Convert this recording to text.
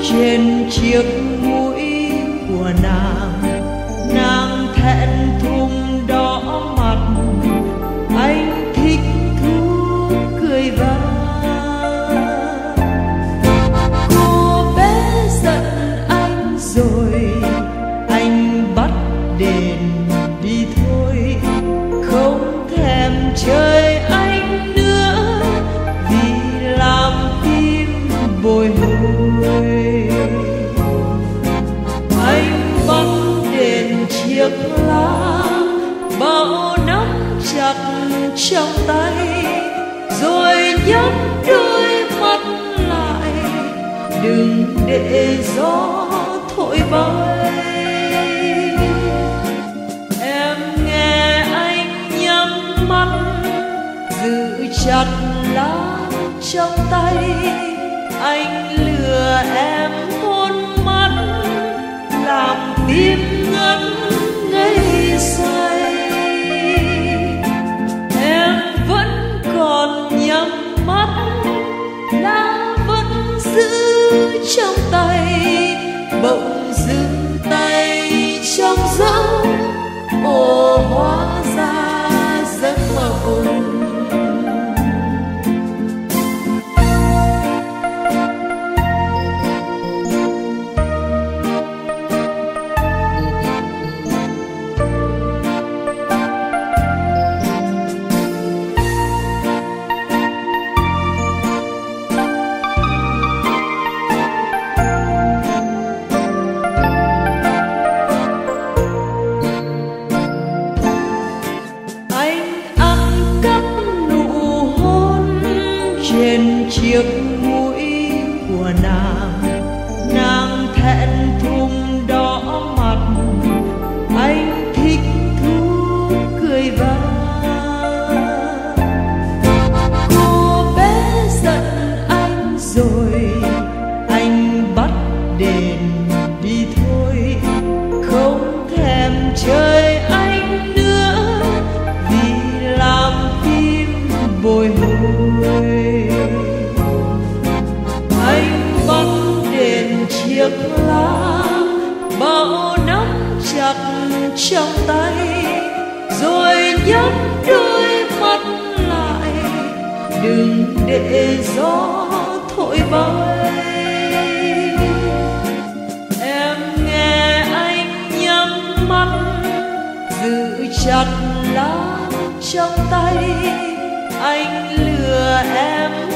trên chiếc mũi của nàng thẹn thùng đỏ mặt. Anh thích thú cười vang. Cô bé giận anh rồi, anh bắt đền đi thôi. Không thèm chơi anh nữa vì làm tim bồi hồi. Anh bắt đền chiếc lá bao nắm chặt trong tay, rồi nhắm đôi mắt lại đừng để gió thổi bay. Em nghe anh nhắm mắt giữ chặt lá trong tay, anh lừa em hôn mắt làm tim ngất ngây say. Em vẫn còn nhắm mắt, lá vẫn giữ trong tay, bỗng dừng tay trong gió. Ồ, hóa ra giấc mộng. Trên chiếc mũi của nàng thẹn thùng đỏ mặt. Anh thích thú cười vang. Cô bé giận anh rồi, anh bắt đền đi thôi. Không thèm chơi anh nữa vì làm tim bồi hồi. Anh bắt đền chiếc lá bao nắm chặt trong tay, rồi nhắm đôi mắt lại đừng để gió thổi bay. Em nghe anh nhắm mắt giữ chặt lá trong tay, anh lừa em